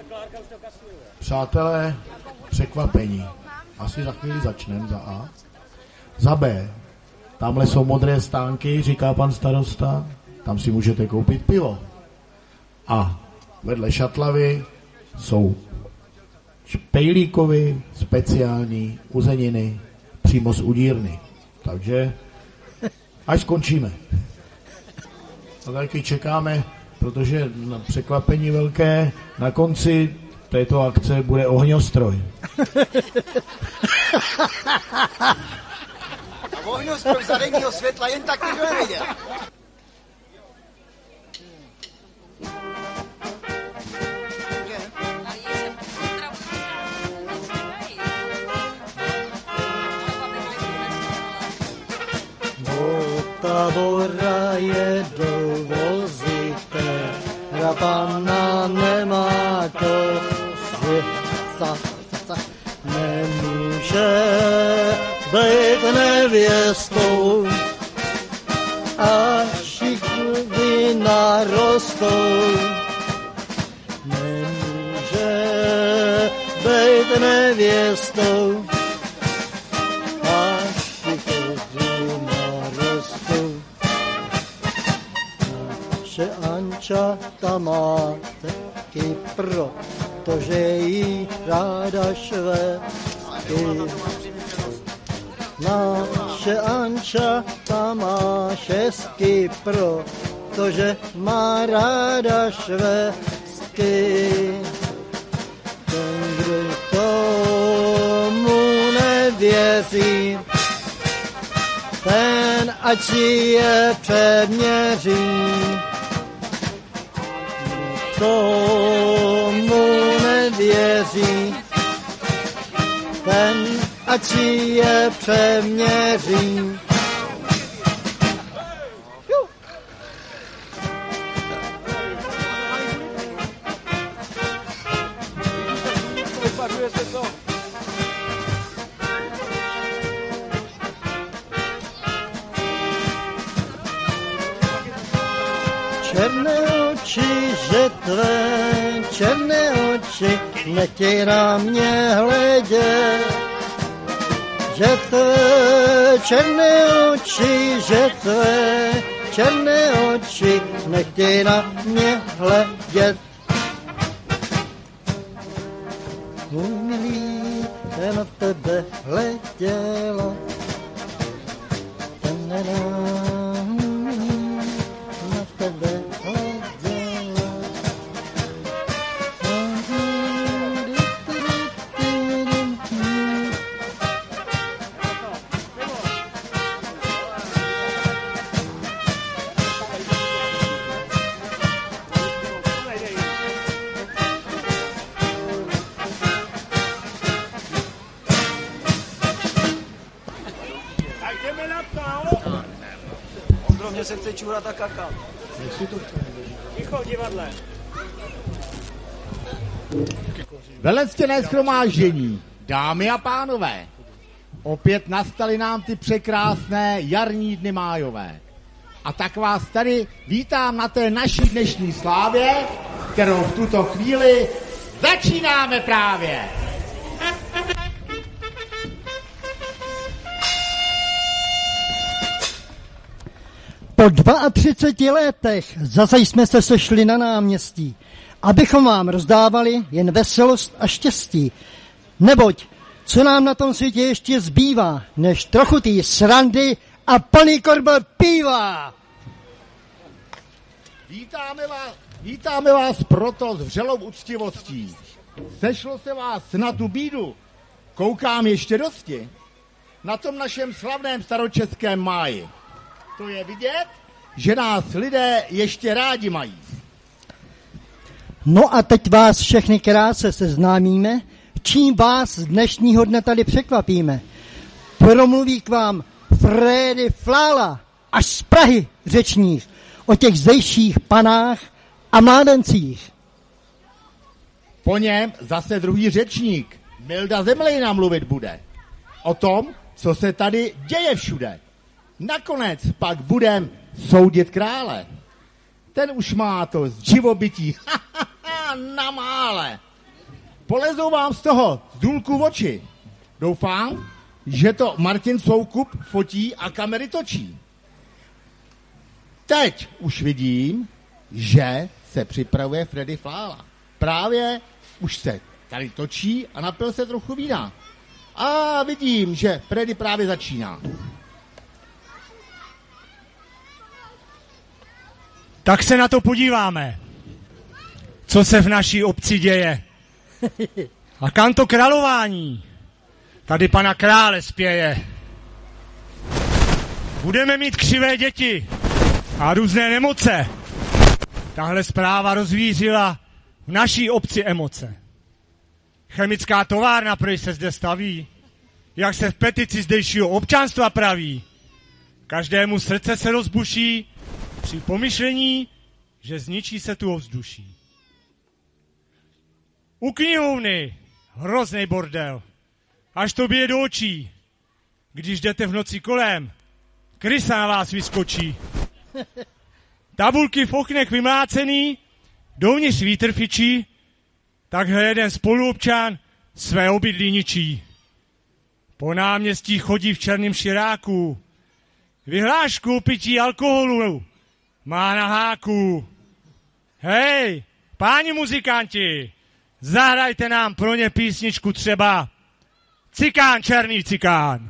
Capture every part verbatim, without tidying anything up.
Přátelé, překvapení. Asi za chvíli začneme, za A. Za B. Tamhle jsou modré stánky, říká pan starosta. Tam si můžete koupit pivo. A vedle šatlavy jsou špejlíkovy speciální uzeniny přímo z udírny. Takže až skončíme. A taky čekáme, protože na překvapení velké na konci této akce bude ohňostroj. A ohňostroj za denního světla jen tak nikdo neviděl. Tábora jedou vozíte, rapana nemá kozy, sa, sa, sa, nemůže být nevěstou, až šikvy narostou. Nemůže být nevěstou, Anča tam má taky protože jí ráda švédsky. Naše Anča tam má šestky, protože má ráda švédsky. Ten, kdo tomu nevěří, ten ať si je předměří. Tomu nevěří, ten ať si je přeměří. Černé oči, že tvé černé oči nechtěj na mě hledět. Že tvé černé oči, že tvé černé oči nechtěj na mě hledět. Můj milý, já na tebe hleděla. Na tebe se chce čurat a kakat. Ticho, divadle. Velectěné shromáždění, dámy a pánové, opět nastaly nám ty překrásné jarní dny májové. A tak vás tady vítám na té naší dnešní slávě, kterou v tuto chvíli začínáme právě. Po třiceti dvou letech zase jsme se sešli na náměstí, abychom vám rozdávali jen veselost a štěstí. Neboť, co nám na tom světě ještě zbývá, než trochu tý srandy a plný korbel piva. Vítáme vás, vítáme vás proto s vřelou úctivostí. Sešlo se vás na tu bídu, koukám ještě dosti, na tom našem slavném staročeském máji. To je vidět, že nás lidé ještě rádi mají. No a teď vás všechny krátce seznámíme, čím vás z dnešního dne tady překvapíme. Promluví k vám Frédy Flála, až z Prahy řečník, o těch zdejších panách a mládencích. Po něm zase druhý řečník, Milda Zemlejna, mluvit bude. O tom, co se tady děje všude. Nakonec pak budem soudit krále. Ten už má to z živobytí na mále. polezou vám z toho z důlku oči. Doufám, že to Martin Soukup fotí a kamery točí. Teď už vidím, že se připravuje Freddy Flála. Právě už se tady točí a napil se trochu vína. A vidím, že Freddy právě začíná. Tak se na to podíváme, co se v naší obci děje. A kam to králování? Tady pana krále spěje. Budeme mít křivé děti a různé nemoce. Tahle zpráva rozvířila v naší obci emoce. Chemická továrna prý se zde staví, jak se v petici zdejšího občanstva praví. Každému srdce se rozbuší při pomyšlení, že zničí se tu ovzduší. U knihovny hrozný bordel, až to bije do očí. Když jdete v noci kolem, krysa na vás vyskočí. Tabulky v oknech vymlácený, dovnitř vítr fičí, takhle jeden spoluobčan své obydlí ničí. Po náměstí chodí v černém širáku, vyhlášku o pití alkoholu má na háku. Hej, páni muzikanti, zahrajte nám pro ně písničku třeba Cikán, černý cikán.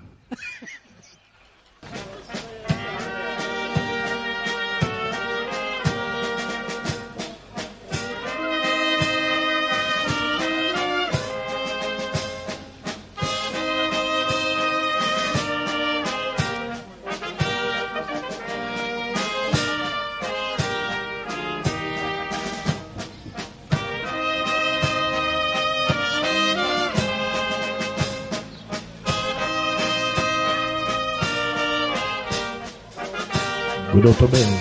Kdo to byl?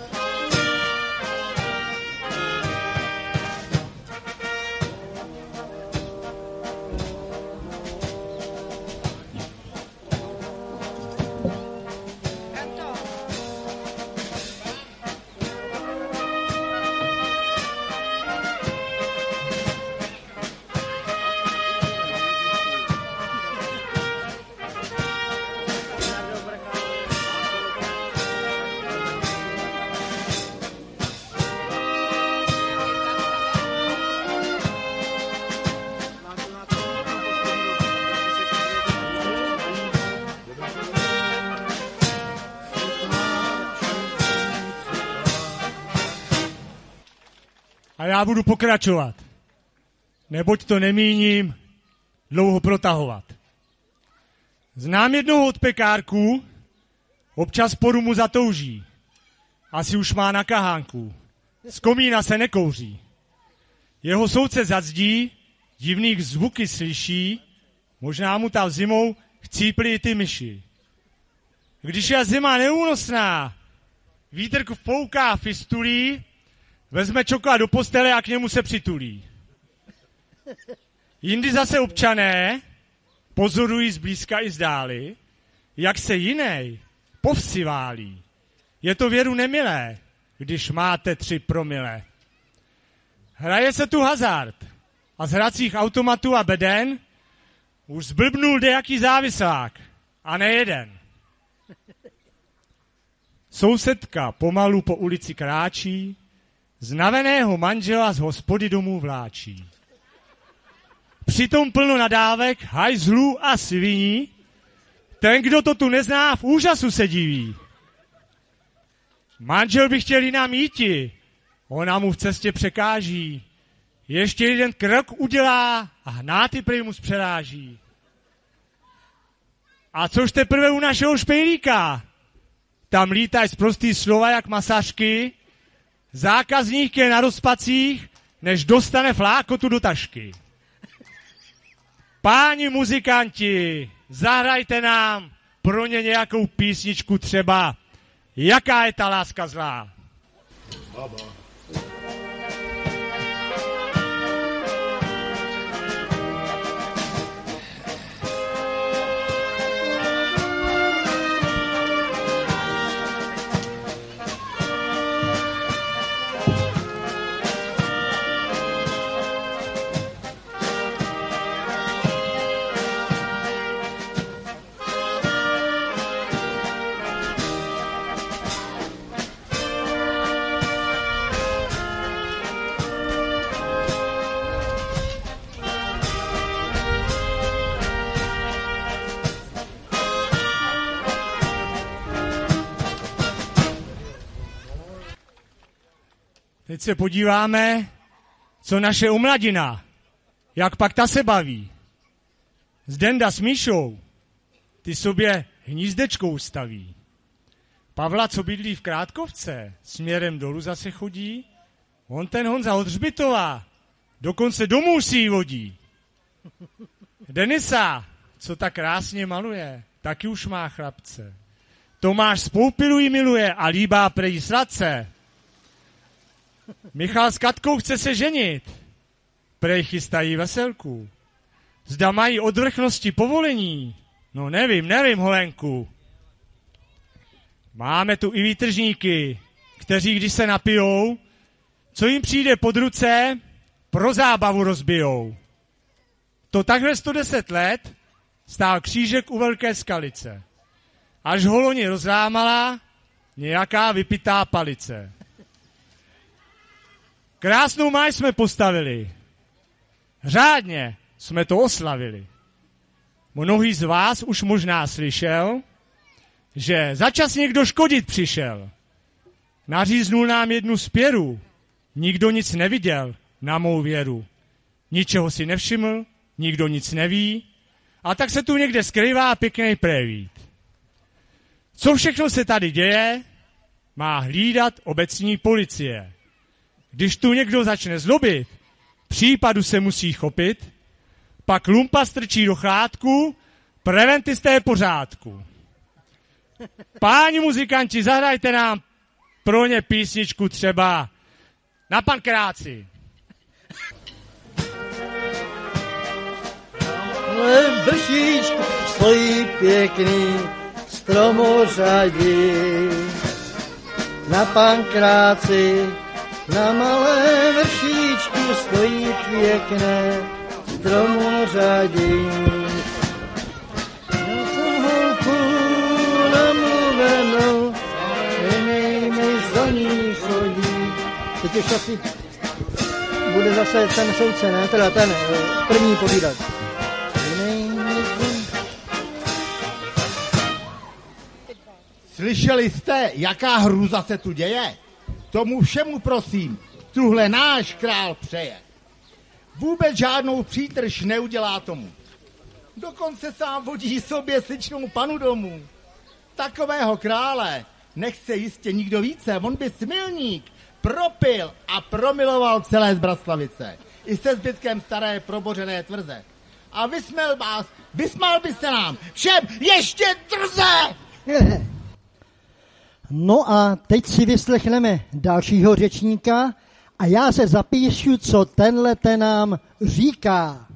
A já budu pokračovat, neboť to nemíním dlouho protahovat. Znám jednoho od pekárků, občas po rumu zatouží, asi už má na kahánku, z komína se nekouří. Jeho soudce zazdí, divných zvuky slyší, možná mu tam zimou chcípli i ty myši. Když je zima neúnosná, vítr fouká fistulí, vezme čokolád do postele a k němu se přitulí. Jindy zase občané pozorují zblízka i zdáli, jak se jinej po vsi válí. Je to věru nemilé, když máte tři promile. Hraje se tu hazard a z hracích automatů a beden už zblbnul dejaký závislák a nejeden. Sousedka pomalu po ulici kráčí, znaveného manžela z hospody domů vláčí. Přitom plno nadávek, hajzlů a sviní, ten, kdo to tu nezná, v úžasu se diví. Manžel by chtěl jinam jíti, ona mu v cestě překáží. Ještě jeden krok udělá a hnáty prý mu zpřeráží. A což teprve u našeho špejlíka? Tam lítaj sprostý slova jak masažky, zákazník je na rozpacích, než dostane flákotu do tašky. Páni muzikanti, zahrajte nám pro ně nějakou písničku třeba Jaká je ta láska zlá. Baba. teď se podíváme, co naše omladina, jak pak ta se baví. Zdenda s Míšou, ty sobě hnízdečkou staví. Pavla, co bydlí v Krátkovce, směrem dolů zase chodí, on ten Honza od Hřbitova, dokonce domů si ji vodí. Denisa, co tak krásně maluje, taky už má chlapce. Tomáš z Poupilu ji miluje a líbá prej sladce. Michal s Katkou chce se ženit, prej chystají veselku. Zda mají od vrchnosti povolení, no nevím, nevím, Holenku. Máme tu i výtržníky, kteří, když se napijou, co jim přijde pod ruce, pro zábavu rozbijou. To takhle sto deset let stál křížek u Velké Skalice. Až ho loni rozlámala nějaká vypitá palice. Krásnou máj jsme postavili. Řádně jsme to oslavili. Mnohý z vás už možná slyšel, že začas někdo škodit přišel. Naříznul nám jednu z pěrů. Nikdo nic neviděl na mou věru. Ničeho si nevšiml, nikdo nic neví, a tak se tu někde skrývá pěkný prévít. Co všechno se tady děje, má hlídat obecní policie. Když tu někdo začne zlobit, případu se musí chopit, pak lumpa strčí do chládku, preventisté je pořádku. Páni muzikanti, zahrajte nám pro ně písničku třeba Na Pankráci. V vršíčku stojí pěkný stromořadí. Na Pankráci, na malé vršíčku stojí pěkné stromořadí. Já jsem holku namluvenou, jiný mi za ní chodí. Teď už asi bude zase ten soudce, ne? Teda ten první povídat. Slyšeli jste, jaká hrůza se tu děje? Tomu všemu, prosím, tuhle náš král přeje. Vůbec žádnou přítrž neudělá tomu. Dokonce sám vodí sobě sličnou panu domů. Takového krále nechce jistě nikdo více. On by smilník propil a promiloval celé Zbraslavice. I se zbytkem staré probořené tvrze. A vysměl vás, vysmál by se nám všem ještě drze! No a teď si vyslechneme dalšího řečníka a já se zapíšu, co tenhle ten nám říká.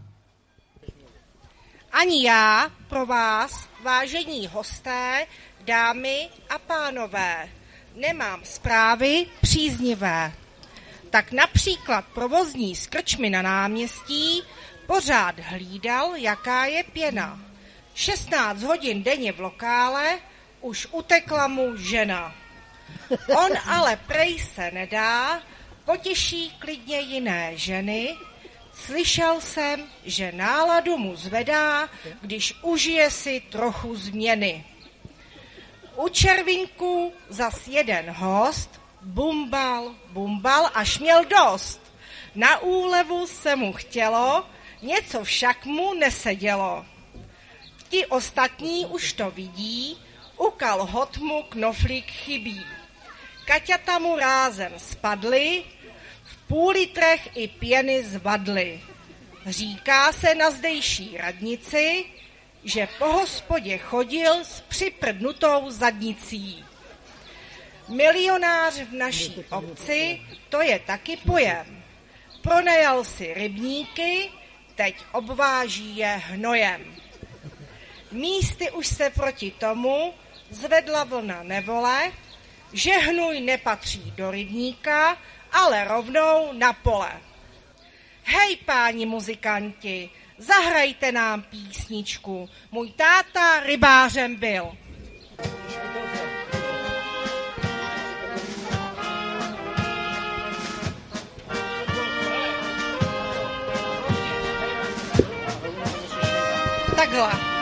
Ani já pro vás, vážení hosté, dámy a pánové, nemám zprávy příznivé. Tak například provozní z krčmy na náměstí pořád hlídal, jaká je pěna. šestnáct hodin denně v lokále, už utekla mu žena. On ale prej se nedá, potěší klidně jiné ženy. Slyšel jsem, že náladu mu zvedá, když užije si trochu změny. U červinku zas jeden host bumbal, bumbal, až měl dost. Na úlevu se mu chtělo, něco však mu nesedělo. Ti ostatní už to vidí, u kalhot mu knoflík chybí. Kaťata mu rázem spadly, v půl litrech i pěny zvadly. Říká se na zdejší radnici, že po hospodě chodil s připrdnutou zadnicí. Milionář v naší obci, to je taky pojem. Pronajal si rybníky, teď obváží je hnojem. Místy už se proti tomu zvedla vlna nevole, že hnůj nepatří do rybníka, ale rovnou na pole. Hej, páni muzikanti, zahrajte nám písničku. Můj táta rybářem byl. Takhle.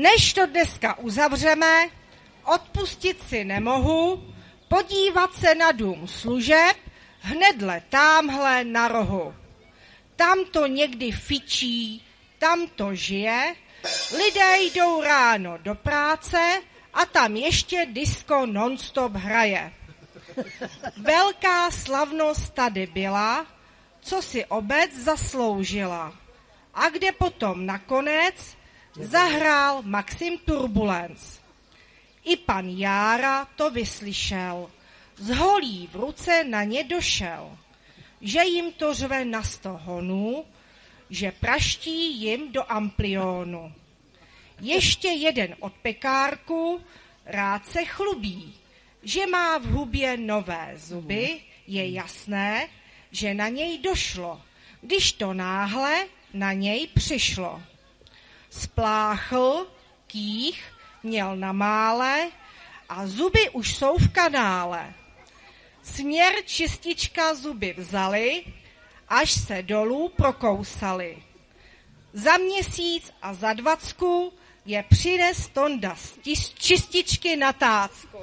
Než to dneska uzavřeme, odpustit si nemohu, podívat se na dům služeb, hnedle támhle na rohu. Tam to někdy fičí, tam to žije, lidé jdou ráno do práce a tam ještě disco non-stop hraje. Velká slavnost tady byla, co si obec zasloužila. A kde potom nakonec zahrál Maxim Turbulence. I pan Jára to vyslyšel, z holí v ruce na ně došel, že jim to řve na sto honů, že praští jim do amplionu. Ještě jeden od pekárku rád se chlubí, že má v hubě nové zuby, je jasné, že na něj došlo, když to náhle na něj přišlo. Spláchl, kých, měl na mále a zuby už jsou v kanále. Směr čistička zuby vzali, až se dolů prokousali. Za měsíc a za dvacku je přines Tonda z čističky na tácku.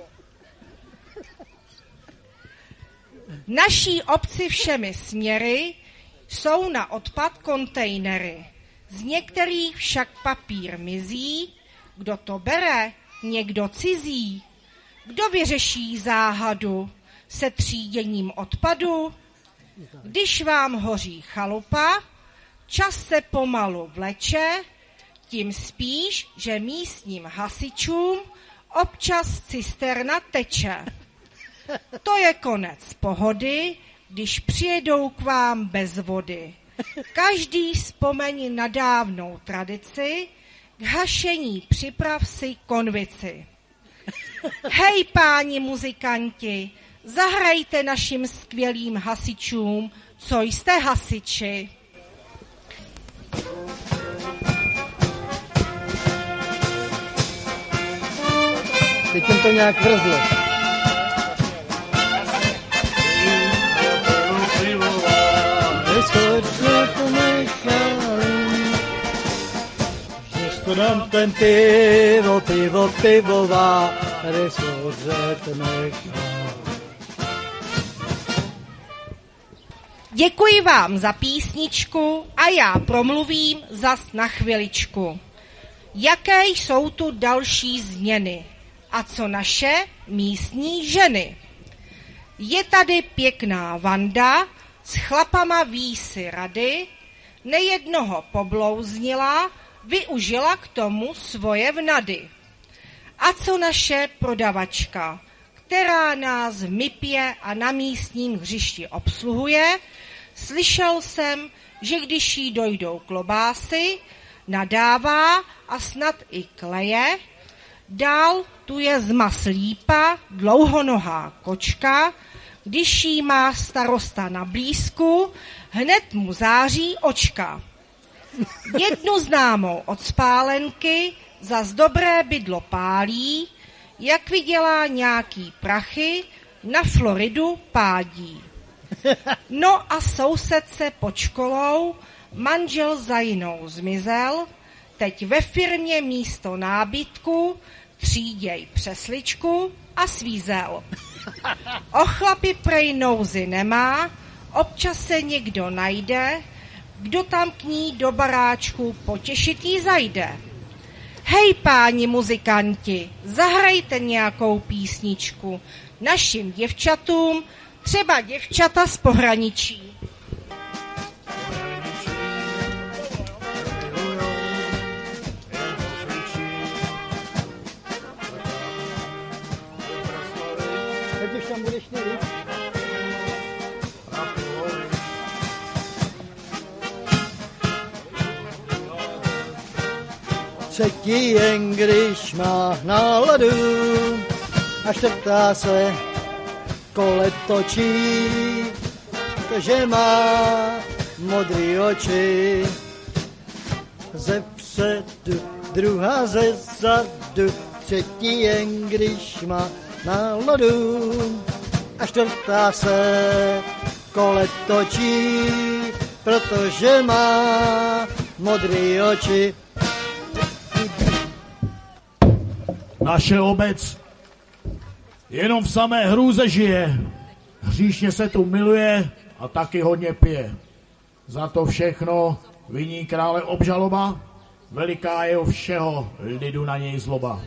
V naší obci všemi směry jsou na odpad kontejnery. Z některých však papír mizí. Kdo to bere? Někdo cizí. Kdo vyřeší záhadu se tříděním odpadu? Když vám hoří chalupa, čas se pomalu vleče, tím spíš, že místním hasičům občas cisterna teče. To je konec pohody, když přijedou k vám bez vody. Každý vzpomeň na dávnou tradici, k hašení připrav si konvici. Hej, páni muzikanti, zahrajte našim skvělým hasičům, co jste hasiči. Teď jim to nějak vrzlo. To nám ten pivo, pivo, pivová, resořet nechá. Děkuji vám za písničku a já promluvím zas na chviličku. Jaké jsou tu další změny a co naše místní ženy? Je tady pěkná Vanda, s chlapama ví si rady, nejednoho poblouznila, využila k tomu svoje vnady. A co naše prodavačka, která nás v MIPě a na místním hřišti obsluhuje, slyšel jsem, že když jí dojdou klobásy, nadává a snad i kleje, dál tu je z maslípa dlouhonohá kočka, když jí má starosta na blízku, hned mu září očka. Jednu známou od spálenky zas dobré bydlo pálí, jak vydělá nějaký prachy, na Floridu pádí. No a sousedce pod školou, manžel za jinou zmizel, teď ve firmě místo nábytku tříděj přesličku a svízel. O chlapi prej nouzy nemá, občas se někdo najde, kdo tam k ní do baráčku potěšit jí zajde. Hej, páni muzikanti, zahrajte nějakou písničku našim děvčatům, třeba děvčata z pohraničí. Teď už tam budeš nejvíc. Třetí jen když má náladu a čtvrtá se kole točí, že má modrý oči. Ze předu, druhá ze zadu, třetí jen když má náladu a čtvrtá se kole točí, protože má modrý oči. Naše obec jenom v samé hrůze žije. Hříšně se tu miluje a taky hodně pije. Za to všechno viní krále obžaloba, veliká jeho všeho lidu na něj zloba.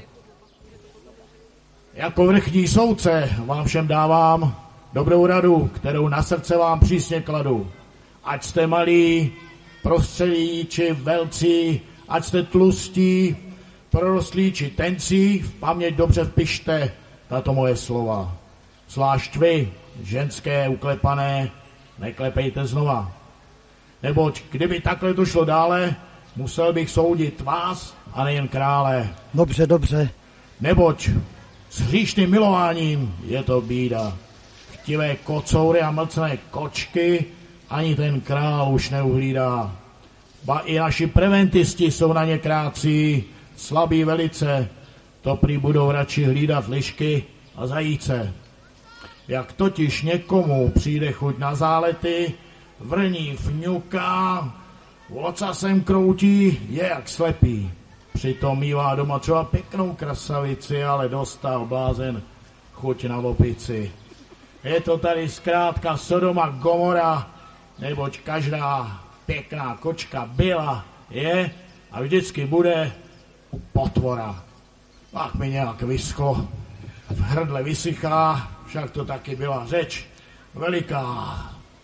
Jako vrchní soudce vám všem dávám dobrou radu, kterou na srdce vám přísně kladu. Ať jste malí, prostředí či velcí, ať jste tlustí, prorostlí či tencí, v paměť dobře vpište tato moje slova. Zvlášť vy, ženské uklepané, neklepejte znova. Neboť kdyby takhle to šlo dále, musel bych soudit vás a nejen krále. Dobře, dobře. Neboť s hříšným milováním je to bída. Chtivé kocoury a mlcné kočky ani ten král už neuhlídá. Ba i naši preventisti jsou na ně krácí, slabí velice, to prý budou radši hlídat lišky a zajíce. Jak totiž někomu přijde chuť na zálety, vrní fňuká, ocasem kroutí, je jak slepý. Přitom mívá doma třeba pěknou krasavici, ale dostal blázen chuť na opici. Je to tady zkrátka Sodoma Gomora, neboť každá pěkná kočka byla, je a vždycky bude potvora. Pak mi nějak vyschlo, v hrdle vysychá, však to taky byla řeč veliká.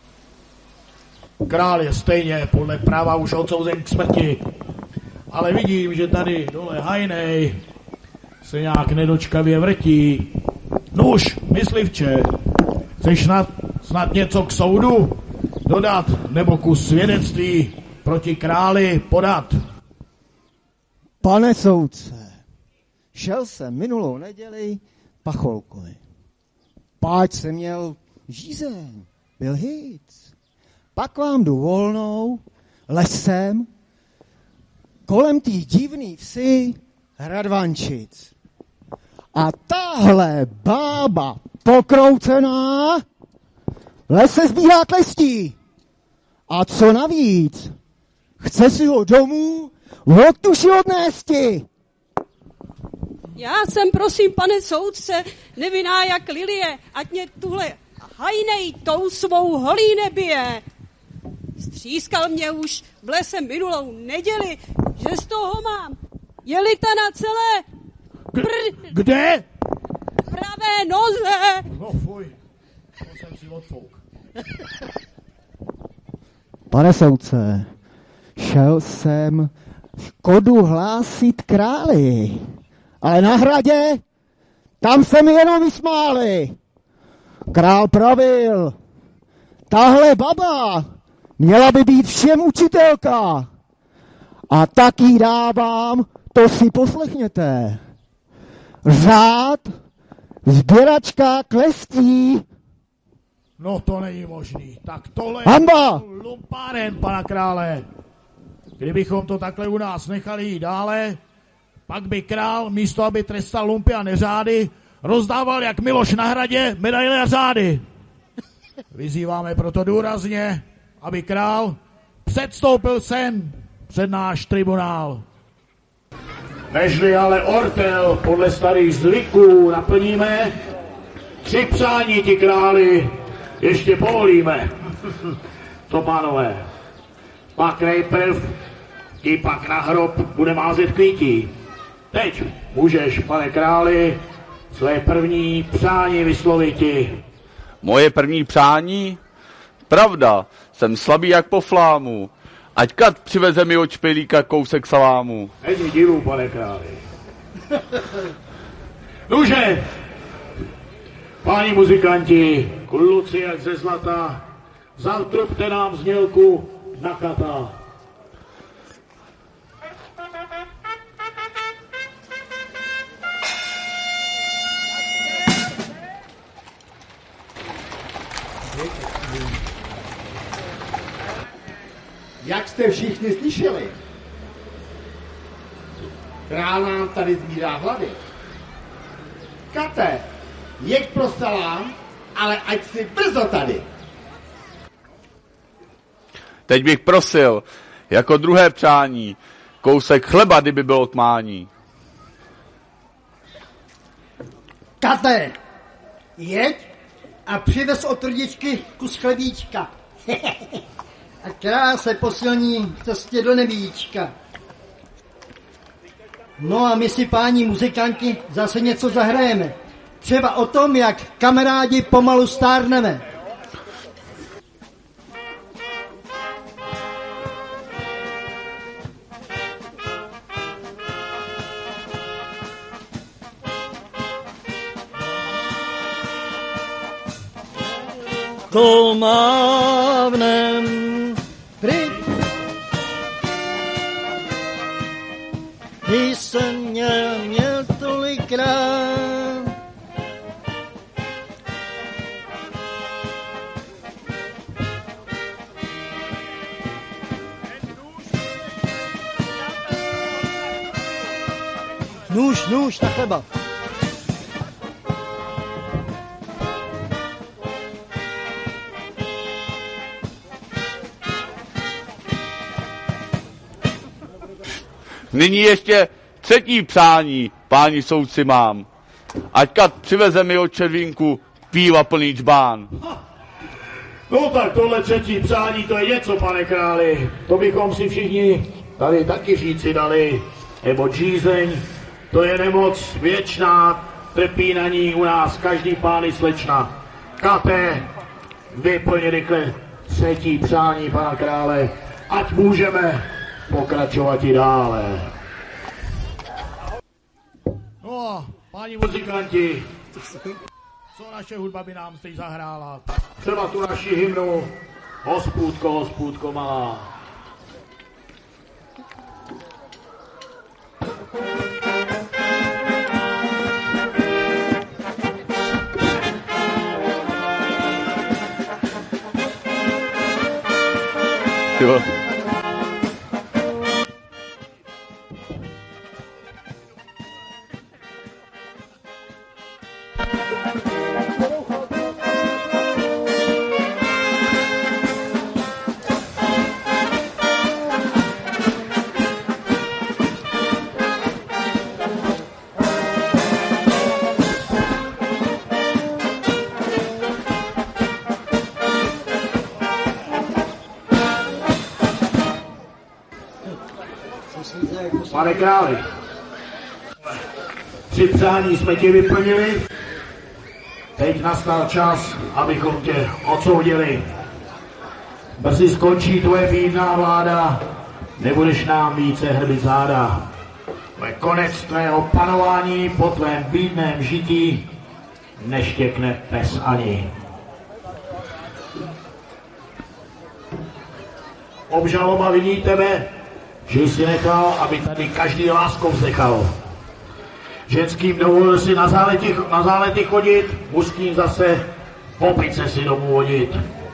Král je stejně podle práva už odsouzen k smrti, ale vidím, že tady dole hajnej se nějak nedočkavě vrtí. Nuž, myslivče, chceš snad, snad něco k soudu dodat nebo kus svědectví proti králi podat? Pane soudce, šel jsem minulou neděli Pacholkovi. Páč jsem měl žízeň, byl hic. Pak vám jdu volnou, lesem, kolem tý divný vsi Radvančic. A tahle bába pokroucená lese sbírá klestí. A co navíc? Chce si ho domů od tuši odnésti. Já jsem, prosím, pane soudce, nevinná jak lilie, ať mě tuhle hajnej tou svou holí nebije. Střískal mě už v lese minulou neděli, že z toho mám jelita na celé Pr- Kde? pravé noze. No fuj, to jsem si odfouk. Pane soudce, šel jsem škodu hlásit králi, ale na hradě, tam se mi jenom vysmáli. Král pravil, tahle baba měla by být všem učitelka. A tak jí dávám, to si poslechněte. Řád sběračka klestí. No to není možný. Tak tohle Hamba! je lumpáren, pana krále. Kdybychom to takhle u nás nechali jít dále, pak by král, místo aby trestal lumpy a neřády, rozdával jak Miloš na hradě medaile a řády. Vyzýváme proto důrazně, aby král předstoupil sem před náš tribunál. Nežli ale ortel podle starých zvyků naplníme, tři přání ti králi ještě povolíme. Co, pánové? Pak nejprv ti pak na hrob bude mázet kvítí. Teď můžeš, pane králi, své první přání vysloviti. Moje první přání? Pravda, jsem slabý jak po flámu. Ať kat přiveze mi od špilíka kousek salámu. Není divu, pane králi. Nuže, páni muzikanti, kluci jak ze zlata, zatrubte nám znělku na kata. Jak jste všichni slyšeli, král nám tady zbírá hlady. Kate, jeď pro salám, ale ať si brzo tady. Teď bych prosil, jako druhé přání, kousek chleba, kdyby bylo tmání. Kate, jeď a přivez od rodičky kus chlebíčka. A kráse posilní v cestě do nebíčka. No a my si, páni muzikanti, zase něco zahrajeme. Třeba o tom, jak kamarádi pomalu stárneme. Kolmávnem pryč. Ty jsem měl, měl tolikrát. Nůž, nůž na chleba. Nyní ještě třetí přání, páni soudci, mám. Ať kat přiveze mi od červínku píva plný čbán. No tak tohle třetí přání, to je něco, pane králi. To bychom si všichni tady taky říci dali. Nebo žízeň, to je nemoc věčná, trpí na ní u nás každý pán i slečna. Kate, vyplně rychle třetí přání pana krále, ať můžeme pokračovat i dále. No, páni muzikanti, co naše hudba by nám teď zahrála? Třeba tu naši hymnu Hospůdko, hospůdko malá. Jo. Pane králi, tři přání jsme ti vyplnili, teď nastal čas, abychom tě odsoudili. Brzy skončí tvoje bídná vláda, nebudeš nám více hrbit záda. To je konec tvého panování po tvém bídném žití, neštěkne pes ani. Obžaloba viní tebe, že jsi nechal, aby tady každý láskou vzdechal. Ženským dovolil si na zálety, na zálety chodit, mužským zase opice si domů vodit.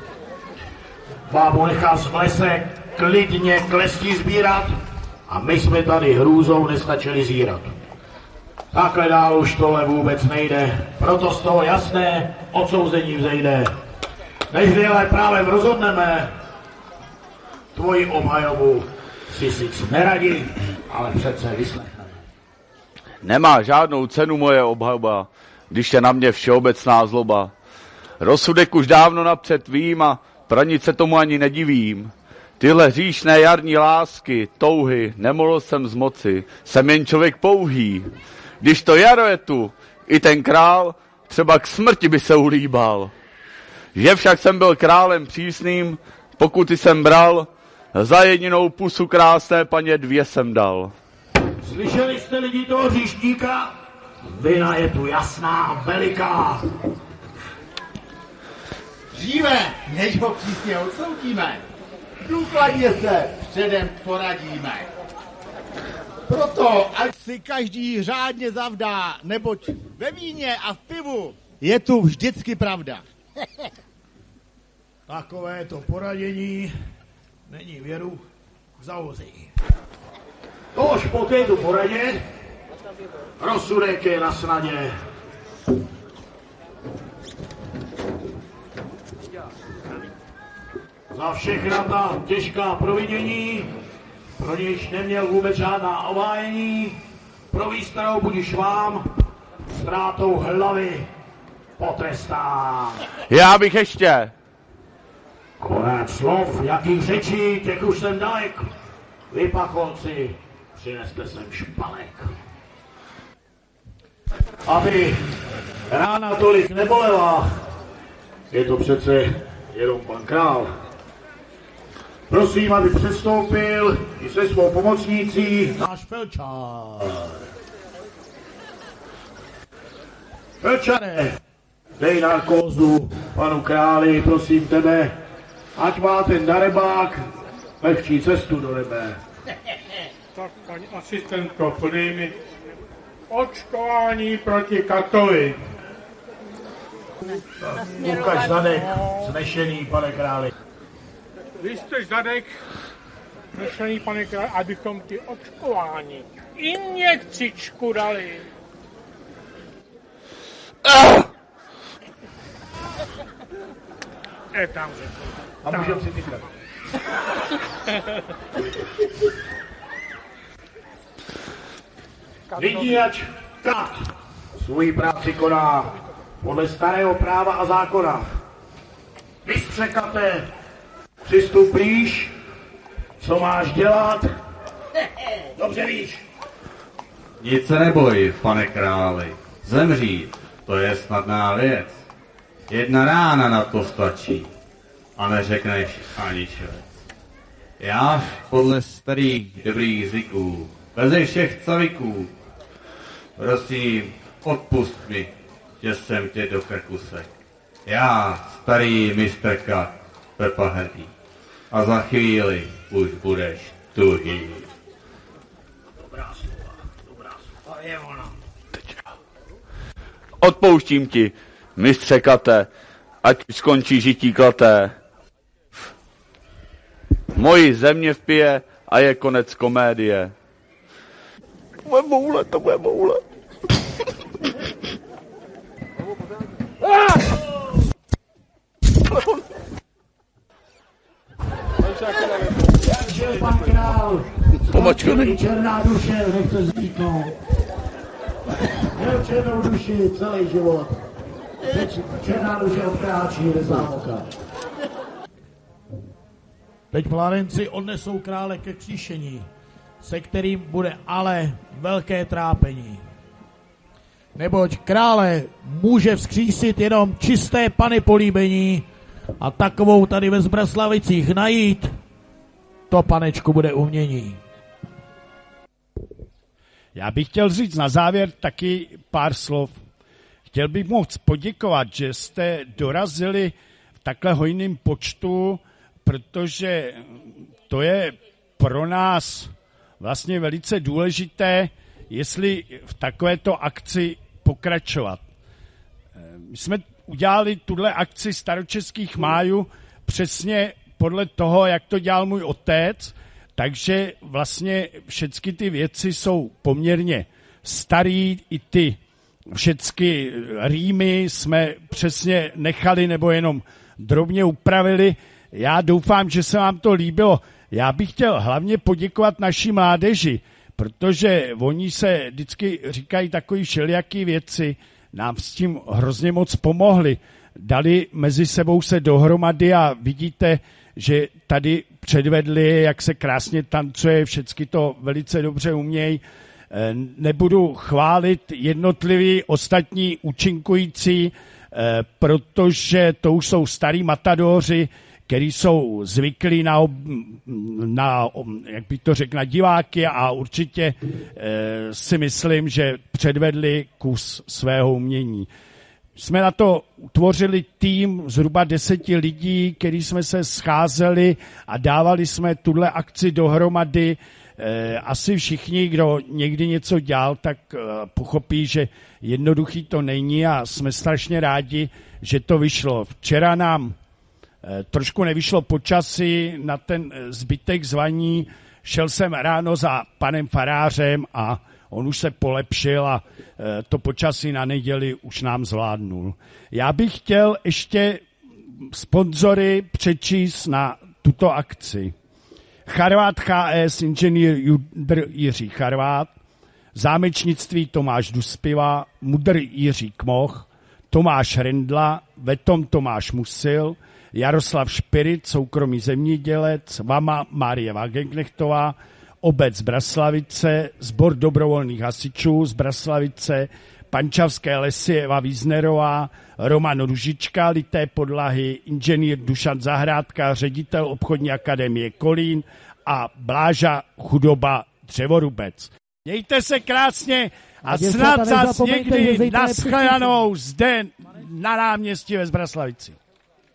Bábu nechal v lese klidně klestí sbírat a my jsme tady hrůzou nestačili zírat. Takhle dál už tohle vůbec nejde, proto z toho jasné odsouzení vzejde. Nežli ale právem rozhodneme, tvoji obhajobu si sice neradi, ale přece vyslechneme. Nemá žádnou cenu moje obhajoba, když je na mě všeobecná zloba. Rozsudek už dávno napřed vím a pro nic se tomu ani nedivím. Tyhle hříšné jarní lásky, touhy, nemohl jsem z moci, jsem jen člověk pouhý. Když to jaro je tu, i ten král třeba k smrti by se ulíbal. Že však jsem byl králem přísným, pokuty jsem bral, za jedinou pusu krásné paně dvě jsem dal. Slyšeli jste lidi toho hříšníka? Vina je tu jasná a veliká. Dříve, než ho přísně odsoudíme, důkladně se předem poradíme. Proto, ať si každý řádně zavdá, neboť ve víně a v pivu je tu vždycky pravda. Takové to poradění není věru k zauzení. Tož po této poradě rozsudek je na snadě. Za všechna ta těžká providění, pro nějž neměl vůbec žádná ovájení, pro výstarou budiš vám, ztrátou hlavy potrestán. Já bych ještě. Konec slov, jakých řečí, těch už jsem dalek. Vy, pacholci, přineste sem špalek. Aby rána tolik nebolela, je to přece jenom pan král. Prosím, aby předstoupil i se svou pomocnící náš felčár. Felčare, dej narkózu panu králi, prosím tebe, ať má ten darebák lehčí cestu do nebe. Tak, paní asistentko, podej mi očkování proti katovi. Ukaž zadek, znešený, pane králi. Vy jste zadek, znešený, pane králi, abychom ti očkování injekcičku dali. Uh! Je tam, že A můžeme si týkat. Vidí, ať kat svoji práci koná podle starého práva a zákona. Vystřekate, přistup blíž, co máš dělat, dobře víš. Nic se neboj, pane králi, zemřít, to je snadná věc. Jedna rána na to stačí a neřekneš ani čvrt. Já podle starých dobrých zvyků, beze všech caviků, prosím, odpust mi, že jsem tě do krku sek. Já, starý mistr Kat, Pepa Hrdý, a za chvíli už budeš tuhý. Dobrá slova, dobrá slova, je ona. Odpouštím ti, mistře Kate, ať skončí žití klaté. Moji země vpije a je konec komédie. To bude moule, to bude moule. Žil pan král, Pomačkaný. černá duše, nechce zmítnout. Měl černou duši celý život. Teď černá duše odkráčí bez zámoka. Teď mládenci odnesou krále ke kříšení, se kterým bude ale velké trápení. Neboť krále může vzkřísit jenom čisté pany políbení a takovou tady ve Zbraslavicích najít, to panečku bude umění. Já bych chtěl říct na závěr taky pár slov. Chtěl bych moc poděkovat, že jste dorazili v takhle hojném počtu, protože to je pro nás vlastně velice důležité, jestli v takovéto akci pokračovat. My jsme udělali tuhle akci staročeských májů přesně podle toho, jak to dělal můj otec, takže vlastně všechny ty věci jsou poměrně starý, i ty všechny rýmy jsme přesně nechali nebo jenom drobně upravili. Já doufám, že se vám to líbilo. Já bych chtěl hlavně poděkovat naší mládeži, protože oni se vždycky říkají takové všelijaký věci, nám s tím hrozně moc pomohli. Dali mezi sebou se dohromady a vidíte, že tady předvedli, jak se krásně tancuje, všecky to velice dobře umějí. Nebudu chválit jednotlivý ostatní účinkující, protože to už jsou starý matadoři, který jsou zvyklí na, na, jak bych to řekl, na diváky a určitě e, si myslím, že předvedli kus svého umění. Jsme na to utvořili tým zhruba deseti lidí, který jsme se scházeli a dávali jsme tuhle akci dohromady. E, asi všichni, kdo někdy něco dělal, tak e, pochopí, že jednoduchý to není a jsme strašně rádi, že to vyšlo. Včera nám trošku nevyšlo počasí na ten zbytek zvaní. Šel jsem ráno za panem farářem a on už se polepšil a to počasí na neděli už nám zvládnul. Já bych chtěl ještě sponzory přečíst na tuto akci. Charvát H S, inženýr Judr Jiří Charvát, Zámečnictví Tomáš Duspiva, Mudr Jiří Kmoch, Tomáš Rendla, Vetom Tomáš Musil, Jaroslav Špirit, soukromý zemědělec, Vama Márie Wagenknechtová, obec Braslavice, sbor dobrovolných hasičů z Braslavice, Pančavské lesy Eva Víznerová, Roman Ružička, Lité podlahy, inženýr Dušan Zahrádka, ředitel obchodní akademie Kolín a Bláža Chudoba Dřevorubec. Mějte se krásně a snad zas někdy naschledanou zde na náměstí ve Zbraslavici.